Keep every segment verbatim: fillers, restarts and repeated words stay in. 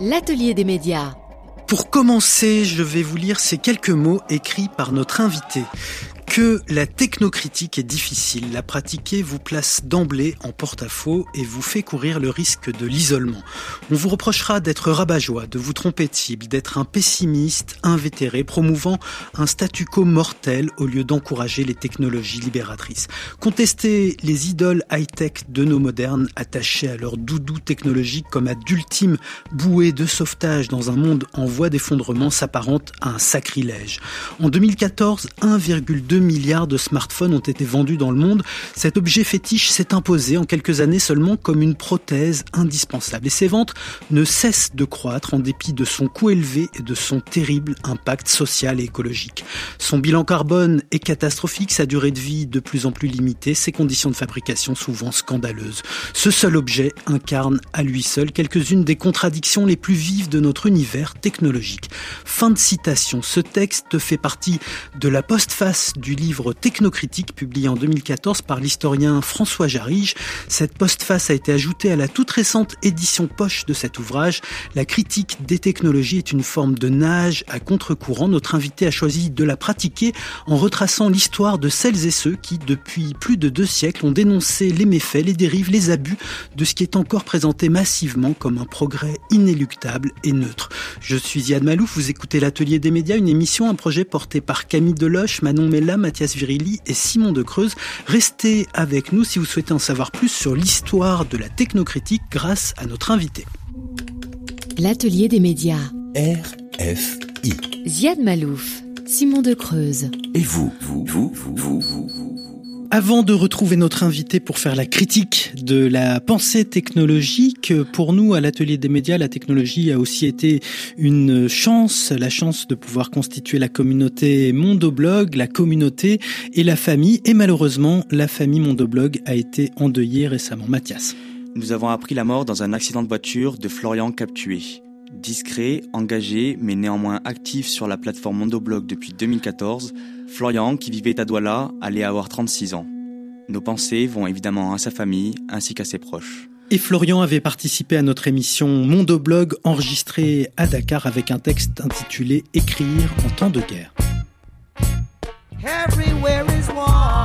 L'atelier des médias. Pour commencer, je vais vous lire ces quelques mots écrits par notre invité. Que la technocritique est difficile, la pratiquer vous place d'emblée en porte-à-faux et vous fait courir le risque de l'isolement. On vous reprochera d'être rabat-joie, de vous tromper de cible, d'être un pessimiste invétéré, promouvant un statu quo mortel au lieu d'encourager les technologies libératrices. Contester les idoles high-tech de nos modernes, attachés à leur doudou technologique comme à d'ultimes bouées de sauvetage dans un monde en voie d'effondrement, s'apparente à un sacrilège. En deux mille quatorze, un virgule deux milliards de smartphones ont été vendus dans le monde. Cet objet fétiche s'est imposé en quelques années seulement comme une prothèse indispensable. Et ses ventes ne cessent de croître en dépit de son coût élevé et de son terrible impact social et écologique. Son bilan carbone est catastrophique, sa durée de vie de plus en plus limitée, ses conditions de fabrication souvent scandaleuses. Ce seul objet incarne à lui seul quelques-unes des contradictions les plus vives de notre univers technologique. Fin de citation. Ce texte fait partie de la postface du livre Technocritique publié en deux mille quatorze par l'historien François Jarige. Cette postface a été ajoutée à la toute récente édition poche de cet ouvrage. La critique des technologies est une forme de nage à contre-courant. Notre invité a choisi de la pratiquer en retraçant l'histoire de celles et ceux qui, depuis plus de deux siècles, ont dénoncé les méfaits, les dérives, les abus de ce qui est encore présenté massivement comme un progrès inéluctable et neutre. Je suis Ziad Malouf, vous écoutez l'Atelier des médias, une émission, un projet porté par Camille Deloche, Manon Mella, Mathias Virilli et Simon de Creuse. Restez avec nous si vous souhaitez en savoir plus sur l'histoire de la technocritique grâce à notre invité. L'Atelier des médias. R F I. Ziad Malouf, Simon de Creuse. Et vous, vous, vous, vous, vous, vous, vous. Avant de retrouver notre invité pour faire la critique de la pensée technologique, pour nous, à l'Atelier des médias, la technologie a aussi été une chance, la chance de pouvoir constituer la communauté Mondoblog, la communauté et la famille. Et malheureusement, la famille Mondoblog a été endeuillée récemment. Mathias. Nous avons appris la mort dans un accident de voiture de Florian Captué. Discret, engagé, mais néanmoins actif sur la plateforme Mondoblog depuis deux mille quatorze, Florian, qui vivait à Douala, allait avoir trente-six ans. Nos pensées vont évidemment à sa famille ainsi qu'à ses proches. Et Florian avait participé à notre émission Mondoblog enregistrée à Dakar avec un texte intitulé « Écrire en temps de guerre ». Everywhere is war.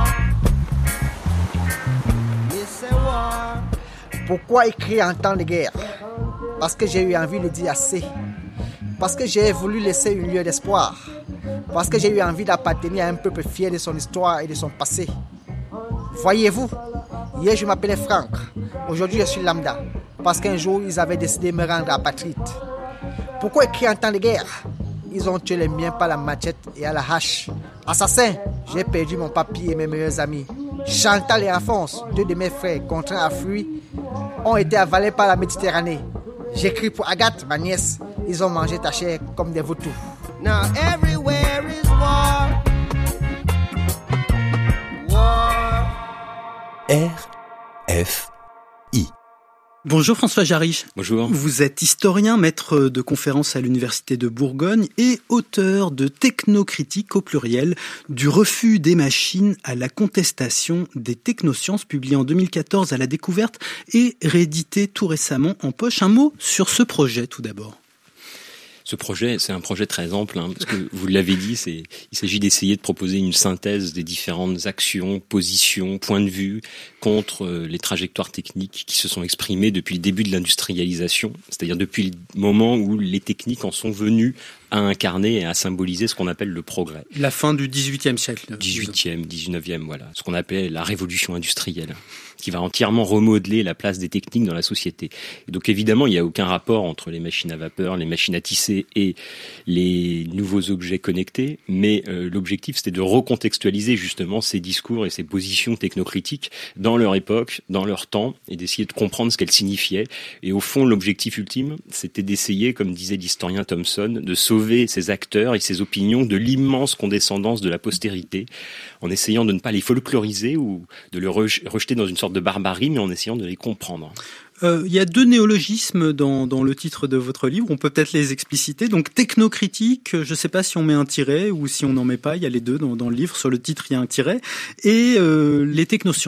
It's a war. Pourquoi écrire en temps de guerre? Parce que j'ai eu envie de dire assez. Parce que j'ai voulu laisser un lieu d'espoir. Parce que j'ai eu envie d'appartenir à un peuple fier de son histoire et de son passé. Voyez-vous, hier je m'appelais Franck. Aujourd'hui je suis lambda. Parce qu'un jour ils avaient décidé de me rendre apatride. Pourquoi écrire en temps de guerre? Ils ont tué les miens par la machette et à la hache. Assassin, j'ai perdu mon papy et mes meilleurs amis. Chantal et Alphonse, deux de mes frères contraints à fuir, ont été avalés par la Méditerranée. J'écris pour Agathe, ma nièce. Ils ont mangé ta chair comme des vautours. Now everywhere is war. War. R F I. Bonjour François Jarige. Bonjour. Vous êtes historien, maître de conférences à l'Université de Bourgogne et auteur de Technocritique au pluriel, du refus des machines à la contestation des technosciences, publié en deux mille quatorze à La Découverte et réédité tout récemment en poche. Un mot sur ce projet tout d'abord. Ce projet, c'est un projet très ample, hein, parce que vous l'avez dit, c'est, il s'agit d'essayer de proposer une synthèse des différentes actions, positions, points de vue contre les trajectoires techniques qui se sont exprimées depuis le début de l'industrialisation, c'est-à-dire depuis le moment où les techniques en sont venues à incarner et à symboliser ce qu'on appelle le progrès. La fin du dix-huitième siècle. dix-huitième, dix-neuvième, voilà. Ce qu'on appelle la révolution industrielle, qui va entièrement remodeler la place des techniques dans la société. Et donc évidemment, il n'y a aucun rapport entre les machines à vapeur, les machines à tisser et les nouveaux objets connectés, mais euh, l'objectif c'était de recontextualiser justement ces discours et ces positions technocritiques dans leur époque, dans leur temps, et d'essayer de comprendre ce qu'elles signifiaient. Et au fond, l'objectif ultime, c'était d'essayer, comme disait l'historien Thomson, de sauver ces acteurs et ces opinions de l'immense condescendance de la postérité, en essayant de ne pas les folkloriser ou de les rejeter dans une sorte de barbarie, mais en essayant de les comprendre. Euh, il y a deux néologismes dans, dans le titre de votre livre, on peut peut-être les expliciter. Donc technocritique, je ne sais pas si on met un tiret ou si on n'en met pas, il y a les deux dans, dans le livre, sur le titre il y a un tiret, et euh, les technosciences.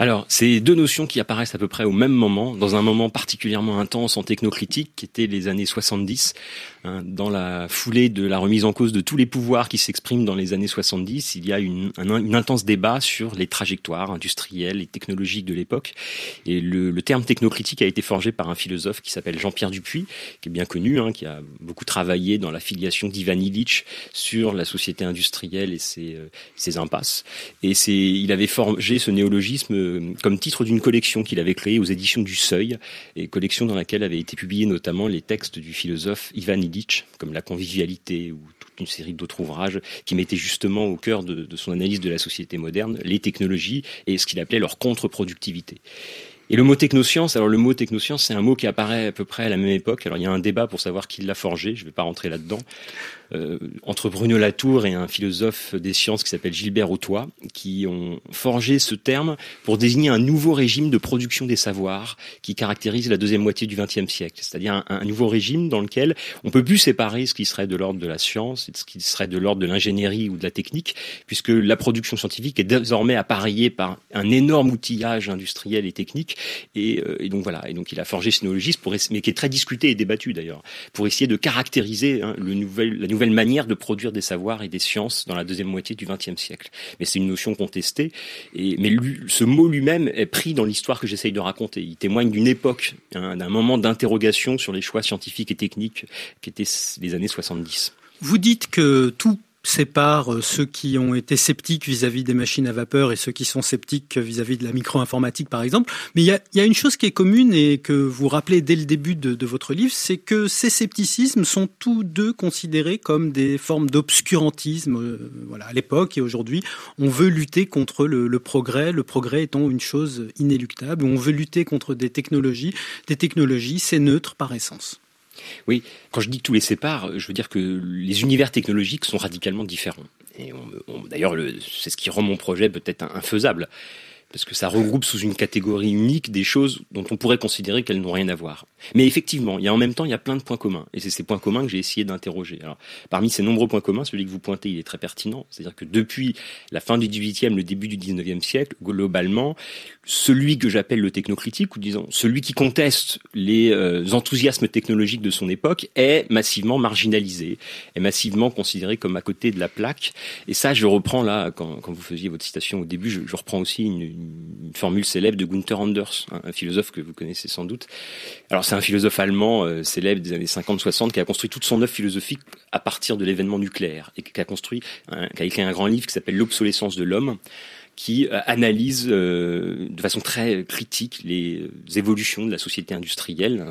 Alors, c'est deux notions qui apparaissent à peu près au même moment, dans un moment particulièrement intense en technocritique, qui était les années soixante-dix. Hein, dans la foulée de la remise en cause de tous les pouvoirs qui s'expriment dans les années soixante-dix, il y a une, un, une intense débat sur les trajectoires industrielles et technologiques de l'époque. Et le, le terme technocritique a été forgé par un philosophe qui s'appelle Jean-Pierre Dupuy, qui est bien connu, hein, qui a beaucoup travaillé dans la filiation d'Ivan Illich sur la société industrielle et ses, euh, ses impasses. Et c'est, il avait forgé ce néologisme comme titre d'une collection qu'il avait créée aux éditions du Seuil, et collection dans laquelle avaient été publiés notamment les textes du philosophe Ivan Illich, comme La convivialité ou toute une série d'autres ouvrages qui mettaient justement au cœur de, de son analyse de la société moderne les technologies et ce qu'il appelait leur contre-productivité. Et le mot technoscience, alors le mot technoscience, c'est un mot qui apparaît à peu près à la même époque. Alors il y a un débat pour savoir qui l'a forgé, je ne vais pas rentrer là-dedans, euh, entre Bruno Latour et un philosophe des sciences qui s'appelle Gilbert Hautois, qui ont forgé ce terme pour désigner un nouveau régime de production des savoirs qui caractérise la deuxième moitié du vingtième siècle. C'est-à-dire un, un nouveau régime dans lequel on peut plus séparer ce qui serait de l'ordre de la science et ce qui serait de l'ordre de l'ingénierie ou de la technique, puisque la production scientifique est désormais appareillée par un énorme outillage industriel et technique. Et, euh, et donc voilà. Et donc il a forgé ce néologisme, pour, mais qui est très discuté et débattu d'ailleurs, pour essayer de caractériser hein, le nouvel, la nouvelle manière de produire des savoirs et des sciences dans la deuxième moitié du vingtième siècle. Mais c'est une notion contestée. Et, mais lui, ce mot lui-même est pris dans l'histoire que j'essaye de raconter. Il témoigne d'une époque, hein, d'un moment d'interrogation sur les choix scientifiques et techniques qui étaient les années soixante-dix. Vous dites que tout sépare ceux qui ont été sceptiques vis-à-vis des machines à vapeur et ceux qui sont sceptiques vis-à-vis de la micro-informatique, par exemple. Mais il y a, il y a une chose qui est commune et que vous rappelez dès le début de, de votre livre, c'est que ces scepticismes sont tous deux considérés comme des formes d'obscurantisme. Euh, voilà, à l'époque et aujourd'hui, on veut lutter contre le, le progrès, le progrès étant une chose inéluctable. On veut lutter contre des technologies. Des technologies, c'est neutre par essence. Oui, quand je dis que tous les séparent, je veux dire que les univers technologiques sont radicalement différents. Et on, on, d'ailleurs, le, c'est ce qui rend mon projet peut-être infaisable, parce que ça regroupe sous une catégorie unique des choses dont on pourrait considérer qu'elles n'ont rien à voir. Mais effectivement, il y a en même temps, il y a plein de points communs, et c'est ces points communs que j'ai essayé d'interroger. Alors, parmi ces nombreux points communs, celui que vous pointez, il est très pertinent. C'est-à-dire que depuis la fin du dix-huitième, le début du dix-neuvième siècle, globalement, celui que j'appelle le technocritique, ou disons celui qui conteste les euh, enthousiasmes technologiques de son époque, est massivement marginalisé, est massivement considéré comme à côté de la plaque. Et ça, je reprends là, quand, quand vous faisiez votre citation au début, je, je reprends aussi une, une formule célèbre de Gunther Anders, un, un philosophe que vous connaissez sans doute. Alors c'est un philosophe allemand euh, célèbre des années cinquante soixante qui a construit toute son œuvre philosophique à partir de l'événement nucléaire et qui a construit, un, qui a écrit un grand livre qui s'appelle L'obsolescence de l'homme, qui euh, analyse euh, de façon très critique les évolutions de la société industrielle.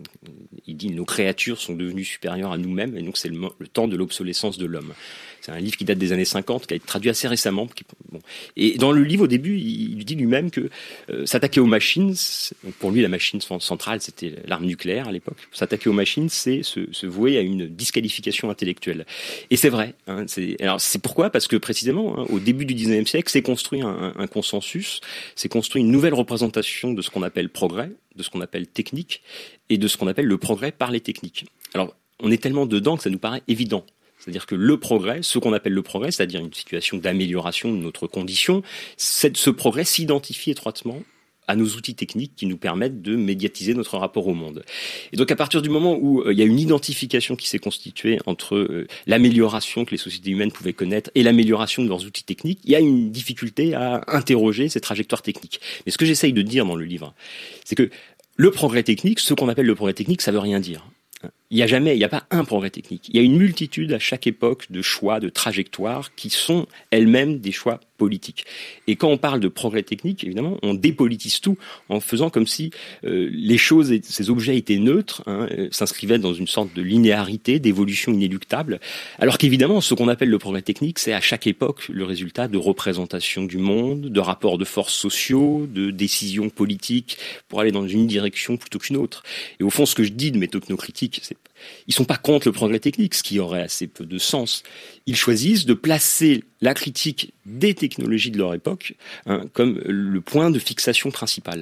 Il dit nos créatures sont devenues supérieures à nous-mêmes et donc c'est le, le temps de l'obsolescence de l'homme. C'est un livre qui date des années cinquante, qui a été traduit assez récemment. Qui, bon. Et dans le livre, au début, il, il dit lui-même que euh, s'attaquer aux machines, pour lui, la machine centrale, c'était l'arme nucléaire à l'époque. S'attaquer aux machines, c'est se, se vouer à une disqualification intellectuelle. Et c'est vrai. Hein, c'est, alors c'est pourquoi ? Parce que précisément, hein, au début du dix-neuvième siècle, c'est construit un, un consensus, c'est construit une nouvelle représentation de ce qu'on appelle progrès, de ce qu'on appelle technique, et de ce qu'on appelle le progrès par les techniques. Alors, on est tellement dedans que ça nous paraît évident. C'est-à-dire que le progrès, ce qu'on appelle le progrès, c'est-à-dire une situation d'amélioration de notre condition, cette, ce progrès s'identifie étroitement à nos outils techniques qui nous permettent de médiatiser notre rapport au monde. Et donc à partir du moment où euh, il y a une identification qui s'est constituée entre euh, l'amélioration que les sociétés humaines pouvaient connaître et l'amélioration de leurs outils techniques, il y a une difficulté à interroger ces trajectoires techniques. Mais ce que j'essaye de dire dans le livre, c'est que le progrès technique, ce qu'on appelle le progrès technique, ça veut rien dire. Il n'y a jamais, il n'y a pas un progrès technique. Il y a une multitude à chaque époque de choix, de trajectoires qui sont elles-mêmes des choix politiques. Et quand on parle de progrès technique, évidemment, on dépolitise tout en faisant comme si euh, les choses, et ces objets étaient neutres, hein, euh, s'inscrivaient dans une sorte de linéarité, d'évolution inéluctable. Alors qu'évidemment, ce qu'on appelle le progrès technique, c'est à chaque époque le résultat de représentation du monde, de rapports de forces sociaux, de décisions politiques pour aller dans une direction plutôt qu'une autre. Et au fond, ce que je dis de mes technocritiques, c'est ils sont pas contre le progrès technique, ce qui aurait assez peu de sens. Ils choisissent de placer la critique des technologies de leur époque hein, comme le point de fixation principal.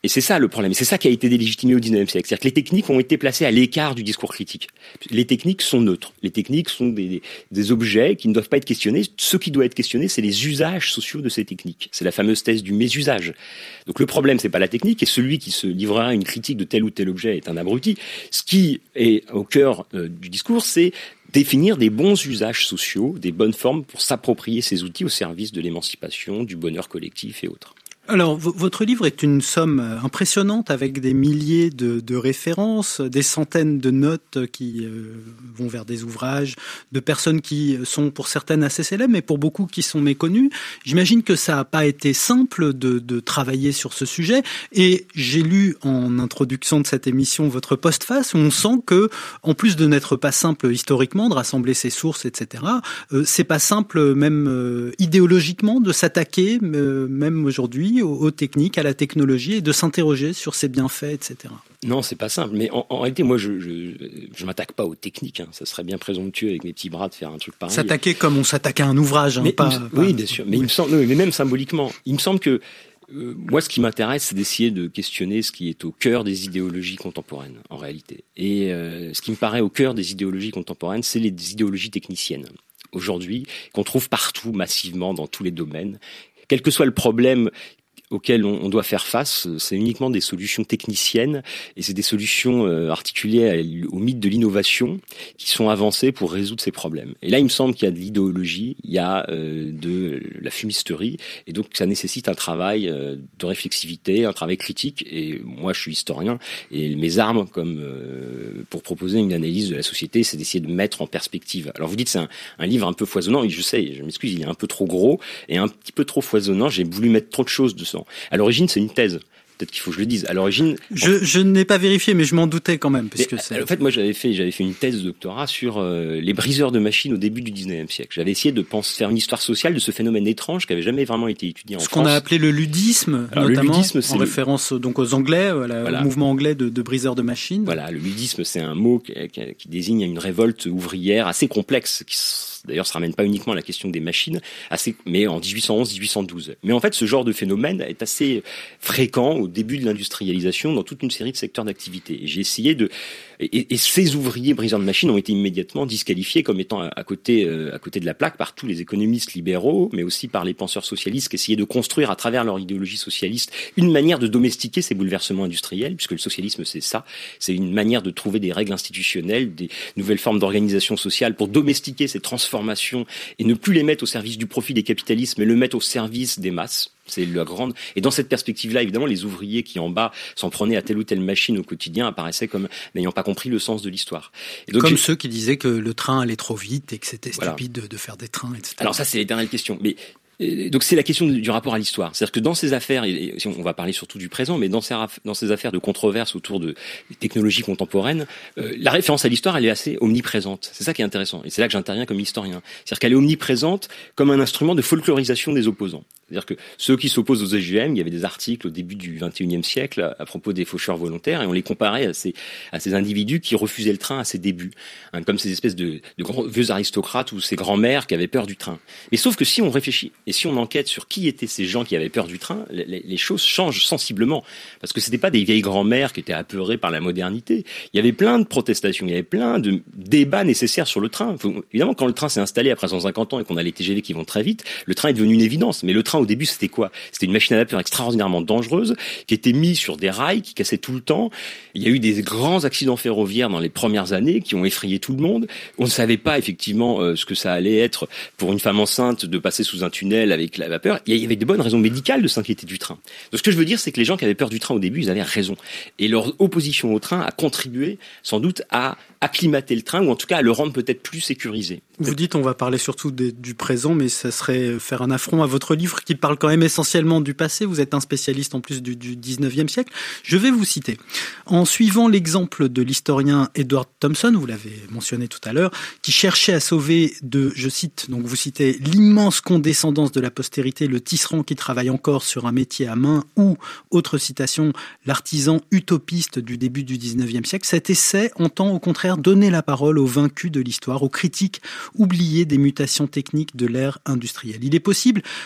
Et c'est ça le problème. Et c'est ça qui a été délégitimé au dix-neuvième siècle. C'est-à-dire que les techniques ont été placées à l'écart du discours critique. Les techniques sont neutres. Les techniques sont des, des, des objets qui ne doivent pas être questionnés. Ce qui doit être questionné, c'est les usages sociaux de ces techniques. C'est la fameuse thèse du mésusage. Donc le problème, c'est pas la technique, et celui qui se livrera à une critique de tel ou tel objet est un abruti. Ce qui est au cœur euh, du discours, c'est définir des bons usages sociaux, des bonnes formes pour s'approprier ces outils au service de l'émancipation, du bonheur collectif et autres. Alors, v- votre livre est une somme impressionnante avec des milliers de, de références, des centaines de notes qui euh, vont vers des ouvrages, de personnes qui sont pour certaines assez célèbres, mais pour beaucoup qui sont méconnues. J'imagine que ça n'a pas été simple de, de travailler sur ce sujet. Et j'ai lu en introduction de cette émission votre postface où on sent que, en plus de n'être pas simple historiquement, de rassembler ses sources, et cetera, euh, c'est pas simple même euh, idéologiquement de s'attaquer, euh, même aujourd'hui, Aux, aux techniques, à la technologie et de s'interroger sur ses bienfaits, et cetera. Non, c'est pas simple. Mais en, en réalité, moi, je, je, je m'attaque pas aux techniques. Hein. Ça serait bien présomptueux avec mes petits bras de faire un truc pareil. S'attaquer comme on s'attaque à un ouvrage, hein, mais, pas, me, pas. Oui, bien sûr. Mais oui. il me semble, mais même symboliquement, il me semble que euh, moi, ce qui m'intéresse, c'est d'essayer de questionner ce qui est au cœur des idéologies contemporaines, en réalité. Et euh, ce qui me paraît au cœur des idéologies contemporaines, c'est les idéologies techniciennes. Aujourd'hui, qu'on trouve partout, massivement, dans tous les domaines. Quel que soit le problème auxquelles on doit faire face, c'est uniquement des solutions techniciennes et c'est des solutions euh, articulées au mythe de l'innovation qui sont avancées pour résoudre ces problèmes. Et là, il me semble qu'il y a de l'idéologie, il y a euh, de la fumisterie et donc ça nécessite un travail euh, de réflexivité, un travail critique. Et moi, je suis historien et mes armes, comme euh, pour proposer une analyse de la société, c'est d'essayer de mettre en perspective. Alors vous dites c'est un, un livre un peu foisonnant, et je sais, je m'excuse, il est un peu trop gros et un petit peu trop foisonnant. J'ai voulu mettre trop de choses dedans. À l'origine, c'est une thèse. Peut-être qu'il faut que je le dise. À l'origine, je, je n'ai pas vérifié, mais je m'en doutais quand même, puisque c'est. En fait, moi, j'avais fait, j'avais fait une thèse de doctorat sur euh, les briseurs de machines au début du dix-neuvième siècle. J'avais essayé de penser, faire une histoire sociale de ce phénomène étrange qui avait jamais vraiment été étudié en ce France. Ce qu'on a appelé le ludisme, Alors, notamment, le ludisme, c'est en le... référence donc aux Anglais, à la, voilà. au mouvement anglais de, de briseurs de machines. Voilà, le ludisme, c'est un mot qui, qui, qui désigne une révolte ouvrière assez complexe, qui d'ailleurs se ramène pas uniquement à la question des machines, assez, mais en dix-huit cent onze dix-huit cent douze. Mais en fait, ce genre de phénomène est assez fréquent au début de l'industrialisation dans toute une série de secteurs d'activité. Et j'ai essayé de, et, et ces ouvriers briseurs de machines ont été immédiatement disqualifiés comme étant à, à côté, euh, à côté de la plaque par tous les économistes libéraux, mais aussi par les penseurs socialistes qui essayaient de construire à travers leur idéologie socialiste une manière de domestiquer ces bouleversements industriels, puisque le socialisme c'est ça, c'est une manière de trouver des règles institutionnelles, des nouvelles formes d'organisation sociale pour domestiquer ces transformations et ne plus les mettre au service du profit des capitalistes, mais le mettre au service des masses. C'est la grande. Et dans cette perspective-là, évidemment, les ouvriers qui en bas s'en prenaient à telle ou telle machine au quotidien apparaissaient comme n'ayant pas compris le sens de l'histoire. Et donc, comme j'ai... ceux qui disaient que le train allait trop vite et que c'était stupide voilà. de, de faire des trains, et cetera. Alors ça, c'est l'éternelle question. Mais donc c'est la question du rapport à l'histoire. C'est-à-dire que dans ces affaires, et on va parler surtout du présent, mais dans ces, dans ces affaires de controverses autour de technologies contemporaines, euh, la référence à l'histoire, elle est assez omniprésente. C'est ça qui est intéressant. Et c'est là que j'interviens comme historien. C'est-à-dire qu'elle est omniprésente comme un instrument de folklorisation des opposants. C'est-à-dire que ceux qui s'opposent aux S G M, il y avait des articles au début du vingt et unième siècle à, à propos des faucheurs volontaires et on les comparait à ces, à ces individus qui refusaient le train à ses débuts, hein, comme ces espèces de, de grands, vieux aristocrates ou ces grands-mères qui avaient peur du train. Mais sauf que si on réfléchit et si on enquête sur qui étaient ces gens qui avaient peur du train, les, les choses changent sensiblement. Parce que c'était pas des vieilles grand-mères qui étaient apeurées par la modernité. Il y avait plein de protestations, il y avait plein de débats nécessaires sur le train. Faut, évidemment, quand le train s'est installé après cent cinquante ans et qu'on a les T G V qui vont très vite, le train est devenu une évidence. Mais le train, au début, c'était quoi? C'était une machine à vapeur extraordinairement dangereuse qui était mise sur des rails, qui cassait tout le temps. Il y a eu des grands accidents ferroviaires dans les premières années qui ont effrayé tout le monde. On ne savait pas effectivement euh, ce que ça allait être pour une femme enceinte de passer sous un tunnel avec la vapeur. Il y avait de bonnes raisons médicales de s'inquiéter du train. Donc ce que je veux dire, c'est que les gens qui avaient peur du train au début, ils avaient raison. Et leur opposition au train a contribué sans doute à acclimater le train, ou en tout cas à le rendre peut-être plus sécurisé. Vous dites on va parler surtout des, du présent, mais ça serait faire un affront à votre livre qui parle quand même essentiellement du passé. Vous êtes un spécialiste en plus du, du dix-neuvième siècle. Je vais vous citer. En suivant l'exemple de l'historien Edward Thompson, vous l'avez mentionné tout à l'heure, qui cherchait à sauver de, je cite, donc vous citez, l'immense condescendance de la postérité, le tisserand qui travaille encore sur un métier à main, ou, autre citation, l'artisan utopiste du début du dix-neuvième siècle. Cet essai entend au contraire donner la parole aux vaincus de l'histoire, aux critiques oubliés des mutations techniques de l'ère industrielle. Il est possible que leur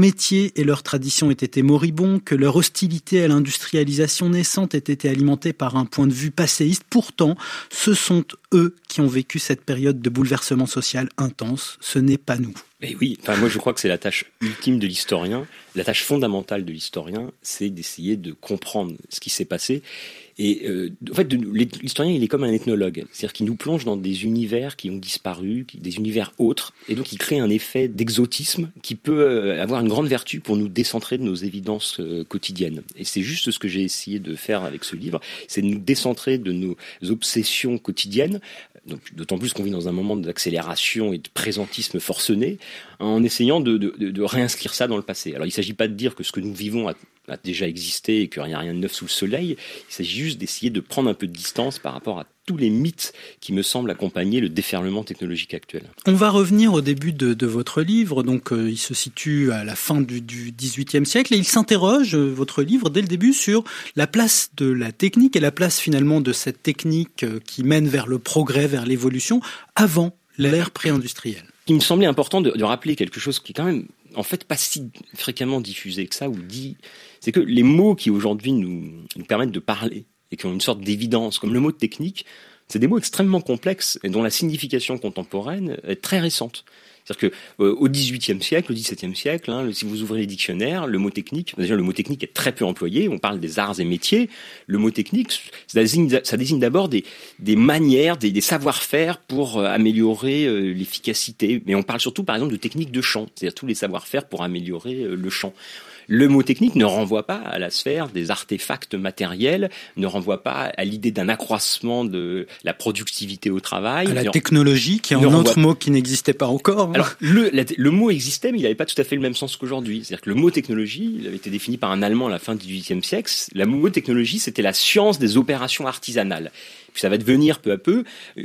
métier et leur tradition aient été moribonds, que leur hostilité à l'industrialisation naissante ait été alimentée par un point de vue passéiste. Pourtant, ce sont eux qui ont vécu cette période de bouleversement social intense. Ce n'est pas nous. Et oui, enfin moi je crois que c'est la tâche ultime de l'historien, la tâche fondamentale de l'historien, c'est d'essayer de comprendre ce qui s'est passé. Et euh, en fait, de, l'historien, il est comme un ethnologue, c'est-à-dire qu'il nous plonge dans des univers qui ont disparu, des univers autres, et donc il crée un effet d'exotisme qui peut avoir une grande vertu pour nous décentrer de nos évidences euh, quotidiennes. Et c'est juste ce que j'ai essayé de faire avec ce livre, c'est de nous décentrer de nos obsessions quotidiennes, donc d'autant plus qu'on vit dans un moment d'accélération et de présentisme forcené, en essayant de, de, de réinscrire ça dans le passé. Alors il ne s'agit pas de dire que ce que nous vivons a, a déjà existé et qu'il n'y a rien de neuf sous le soleil, il s'agit juste d'essayer de prendre un peu de distance par rapport à tous les mythes qui me semblent accompagner le déferlement technologique actuel. On va revenir au début de, de votre livre, donc euh, il se situe à la fin du, du dix-huitième siècle et il s'interroge, euh, votre livre, dès le début sur la place de la technique et la place finalement de cette technique euh, qui mène vers le progrès, vers l'évolution, avant l'ère pré-industrielle. Il me semblait important de, de rappeler quelque chose qui est quand même en fait pas si fréquemment diffusé que ça, ou dit, c'est que les mots qui aujourd'hui nous, nous permettent de parler et qui ont une sorte d'évidence, comme le mot technique, c'est des mots extrêmement complexes et dont la signification contemporaine est très récente. C'est-à-dire que euh, au dix-huitième siècle, au dix-septième siècle, hein, si vous ouvrez les dictionnaires, le mot technique, déjà le mot technique est très peu employé. On parle des arts et métiers. Le mot technique, ça désigne, ça désigne d'abord des, des manières, des, des savoir-faire pour euh, améliorer euh, l'efficacité. Mais on parle surtout, par exemple, de techniques de chant, c'est-à-dire tous les savoir-faire pour améliorer euh, le chant. Le mot technique ne renvoie pas à la sphère des artefacts matériels, ne renvoie pas à l'idée d'un accroissement de la productivité au travail. À la technologie, qui est un autre renvoie... mot qui n'existait pas encore. Hein. Alors, le, la, le mot existait, mais il n'avait pas tout à fait le même sens qu'aujourd'hui. C'est-à-dire que le mot technologie, il avait été défini par un Allemand à la fin du dix-huitième siècle. Le mot technologie, c'était la science des opérations artisanales. Puis ça va devenir peu à peu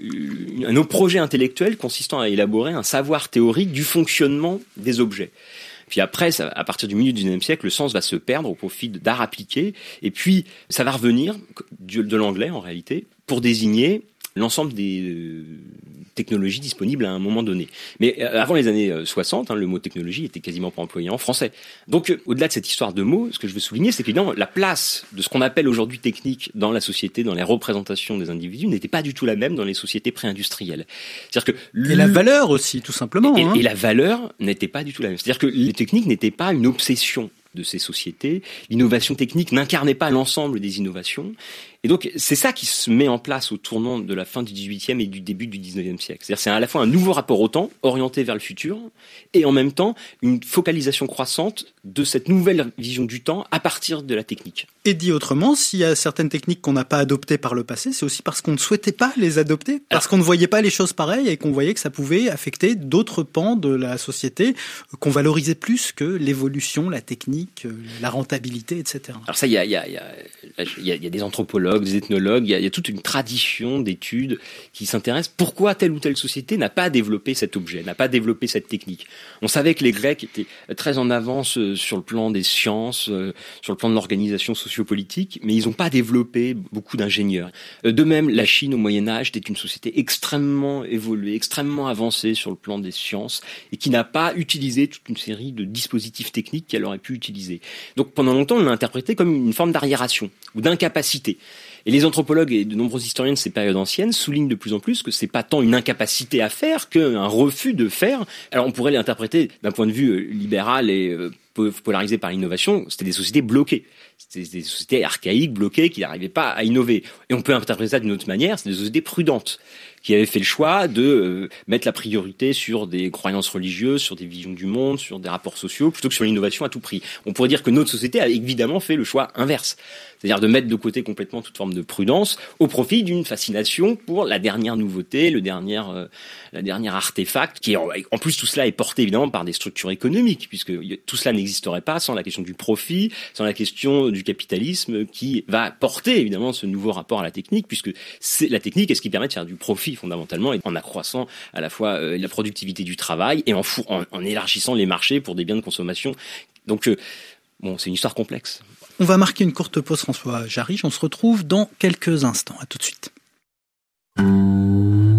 un projet intellectuel consistant à élaborer un savoir théorique du fonctionnement des objets. Puis après, ça, à partir du milieu du dix-neuvième siècle, le sens va se perdre au profit d'art appliqué. Et puis, ça va revenir de l'anglais, en réalité, pour désigner l'ensemble des euh, technologies disponibles à un moment donné. Mais euh, avant les années soixante, hein, le mot technologie était quasiment pas employé en français. Donc, euh, au-delà de cette histoire de mots, ce que je veux souligner, c'est que évidemment, la place de ce qu'on appelle aujourd'hui technique dans la société, dans les représentations des individus, n'était pas du tout la même dans les sociétés pré-industrielles. C'est-à-dire que le... Et la valeur aussi, tout simplement. Et, hein. et la valeur n'était pas du tout la même. C'est-à-dire que les techniques n'étaient pas une obsession de ces sociétés. L'innovation technique n'incarnait pas l'ensemble des innovations. Et donc, c'est ça qui se met en place au tournant de la fin du dix-huitième et du début du dix-neuvième siècle. C'est-à-dire, c'est à la fois un nouveau rapport au temps, orienté vers le futur, et en même temps, une focalisation croissante de cette nouvelle vision du temps à partir de la technique. Et dit autrement, s'il y a certaines techniques qu'on n'a pas adoptées par le passé, c'est aussi parce qu'on ne souhaitait pas les adopter, parce Alors, qu'on ne voyait pas les choses pareilles et qu'on voyait que ça pouvait affecter d'autres pans de la société qu'on valorisait plus que l'évolution, la technique, la rentabilité, et cetera. Alors ça, il y a, il y a, il y a, il y a, il y a des anthropologues, des ethnologues, il y, a, il y a toute une tradition d'études qui s'intéressent pourquoi telle ou telle société n'a pas développé cet objet, n'a pas développé cette technique. On savait que les Grecs étaient très en avance sur le plan des sciences, sur le plan de l'organisation sociopolitique, mais ils n'ont pas développé beaucoup d'ingénieurs. De même, la Chine au Moyen-Âge était une société extrêmement évoluée, extrêmement avancée sur le plan des sciences et qui n'a pas utilisé toute une série de dispositifs techniques qu'elle aurait pu utiliser. Donc pendant longtemps, on l'a interprété comme une forme d'arriération ou d'incapacité. Et les anthropologues et de nombreux historiens de ces périodes anciennes soulignent de plus en plus que c'est pas tant une incapacité à faire qu'un refus de faire. Alors on pourrait l'interpréter d'un point de vue libéral et polarisé par l'innovation, c'était des sociétés bloquées. C'était des sociétés archaïques, bloquées, qui n'arrivaient pas à innover. Et on peut interpréter ça d'une autre manière, c'est des sociétés prudentes, qui avaient fait le choix de euh, mettre la priorité sur des croyances religieuses, sur des visions du monde, sur des rapports sociaux, plutôt que sur l'innovation à tout prix. On pourrait dire que notre société a évidemment fait le choix inverse. C'est-à-dire de mettre de côté complètement toute forme de prudence au profit d'une fascination pour la dernière nouveauté, le dernier, euh, la dernière artefact, qui est, en plus tout cela est porté évidemment par des structures économiques, puisque tout cela n'existerait pas sans la question du profit, sans la question du capitalisme qui va porter évidemment ce nouveau rapport à la technique, puisque c'est la technique est ce qui permet de faire du profit fondamentalement, et en accroissant à la fois euh, la productivité du travail et en, fou- en, en élargissant les marchés pour des biens de consommation. Donc euh, bon, c'est une histoire complexe. On va marquer une courte pause, François Jarige. On se retrouve dans quelques instants. À tout de suite.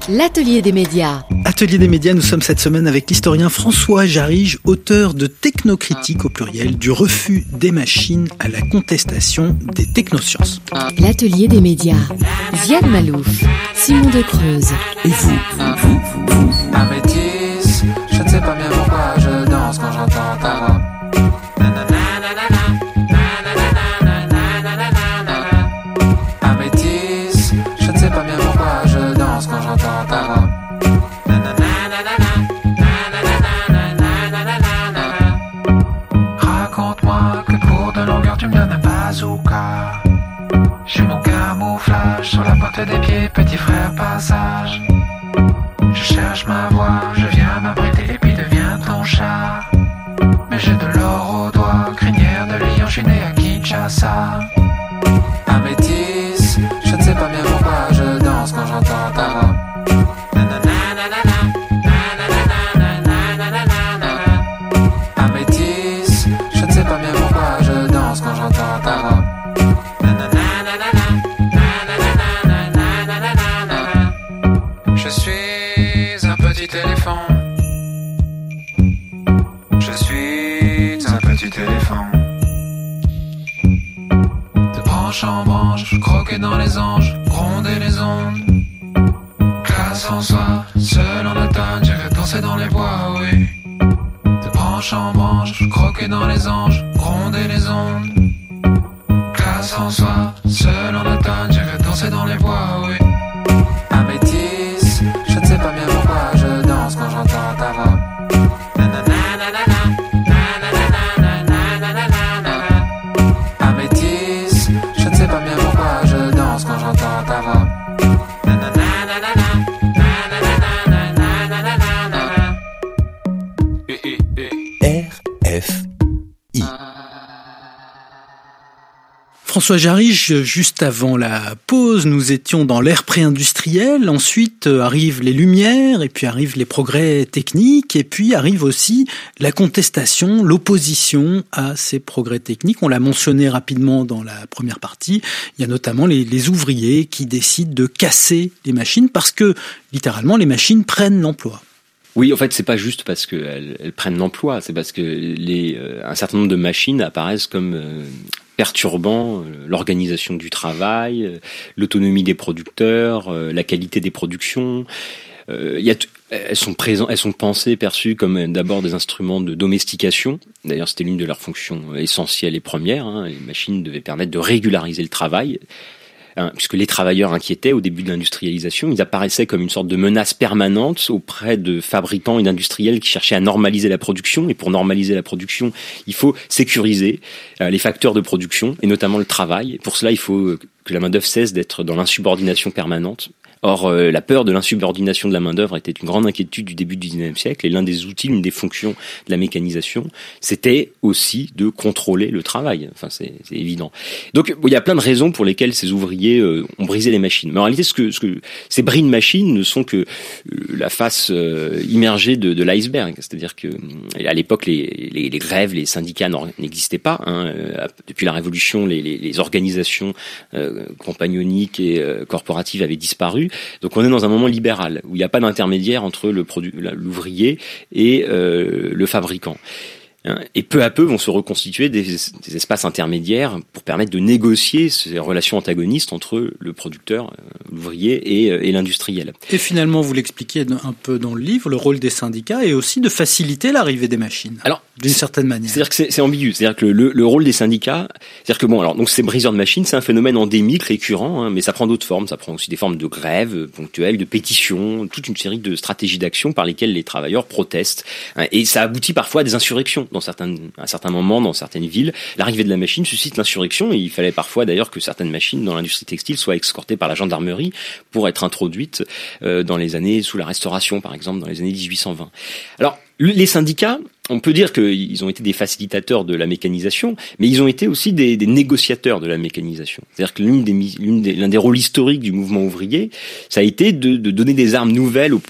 L'atelier des médias. Atelier des médias, nous sommes cette semaine avec l'historien François Jarige, auteur de Technocritique au pluriel, du refus des machines à la contestation des technosciences. L'atelier des médias. Ziad Malouf, Simon de Creuse. Et vous, vous, vous, vous, vous. Un métis, je ne sais pas bien pourquoi je danse quand j'entends ta voix. Un métis, je ne sais pas bien pourquoi je danse quand j'entends ta voix. Raconte-moi que pour de longueur tu me donnes un bazooka. J'ai mon camouflage sur la pointe des pieds, petit frère passage. Je cherche ma voie, je viens m'abriter et puis deviens ton chat. Mais j'ai de l'or au doigt, crinière de lion, je suis né à Kinshasa. Un métis, je ne sais pas bien pourquoi je danse quand j'entends ta voix. Un métis, je ne sais pas bien pourquoi je danse quand j'entends ta voix. Je suis un petit éléphant. Je suis un petit éléphant. De branche en branche, croquer dans les anges, gronder les ondes. Classe en soi, seul en automne, j'irai danser dans les bois, oui. De branche en branche, croquer dans les anges, gronder les ondes. Classe en soi, seul en automne, j'irai danser dans les bois, oui. Un métis, je ne sais pas bien pourquoi je danse quand j'entends ta voix. Un métis, je ne sais pas bien pourquoi je danse quand j'entends ta voix. R F I. François Jarige, juste avant la pause, nous étions dans l'ère pré-industrielle, ensuite euh, arrivent les lumières, et puis arrivent les progrès techniques, et puis arrive aussi la contestation, l'opposition à ces progrès techniques. On l'a mentionné rapidement dans la première partie, il y a notamment les, les ouvriers qui décident de casser les machines parce que, littéralement, les machines prennent l'emploi. Oui, en fait, c'est pas juste parce qu'elles elles prennent l'emploi, c'est parce que les, euh, un certain nombre de machines apparaissent comme euh, perturbant euh, l'organisation du travail, euh, l'autonomie des producteurs, euh, la qualité des productions. Euh, y a t- elles sont présentes, elles sont pensées, perçues comme euh, d'abord des instruments de domestication. D'ailleurs, c'était l'une de leurs fonctions essentielles et premières. Hein. Les machines devaient permettre de régulariser le travail. Hein, puisque les travailleurs inquiétaient au début de l'industrialisation, ils apparaissaient comme une sorte de menace permanente auprès de fabricants et d'industriels qui cherchaient à normaliser la production. Et pour normaliser la production, il faut sécuriser euh, les facteurs de production, et notamment le travail. Et pour cela, il faut que la main-d'œuvre cesse d'être dans l'insubordination permanente. Or, euh, la peur de l'insubordination de la main-d'œuvre était une grande inquiétude du début du dix-neuvième siècle, et l'un des outils, l'une des fonctions de la mécanisation, c'était aussi de contrôler le travail. Enfin, c'est, c'est évident. Donc, bon, il y a plein de raisons pour lesquelles ces ouvriers euh, ont brisé les machines. Mais en réalité, ce que, ce que ces bris de machines ne sont que euh, la face euh, immergée de, de l'iceberg. C'est-à-dire que, à l'époque, les, les, les grèves, les syndicats n'existaient pas. Hein. Depuis la Révolution, les, les, les organisations euh, compagnoniques et euh, corporatives avaient disparu. Donc on est dans un moment libéral, où il n'y a pas d'intermédiaire entre le produ- l'ouvrier et euh, le fabricant. Et peu à peu vont se reconstituer des, des espaces intermédiaires pour permettre de négocier ces relations antagonistes entre le producteur, l'ouvrier et, et l'industriel. Et finalement, vous l'expliquez un peu dans le livre, le rôle des syndicats est aussi de faciliter l'arrivée des machines. Alors, d'une certaine manière. C'est-à-dire que c'est, c'est ambigu. C'est-à-dire que le, le rôle des syndicats, c'est-à-dire que bon, alors donc ces briseurs de machines, c'est un phénomène endémique, récurrent, hein, mais ça prend d'autres formes. Ça prend aussi des formes de grève ponctuelles, de pétitions, toute une série de stratégies d'action par lesquelles les travailleurs protestent. Hein, et ça aboutit parfois à des insurrections dans certains, à certains moments, dans certaines villes. L'arrivée de la machine suscite l'insurrection, et il fallait parfois d'ailleurs que certaines machines dans l'industrie textile soient escortées par la gendarmerie pour être introduites euh, dans les années sous la Restauration, par exemple, dans les années dix-huit cent vingt. Alors, les syndicats, on peut dire qu'ils ont été des facilitateurs de la mécanisation, mais ils ont été aussi des, des négociateurs de la mécanisation. C'est-à-dire que l'une des, l'une des, l'un des rôles historiques du mouvement ouvrier, ça a été de, de donner des armes nouvelles aux,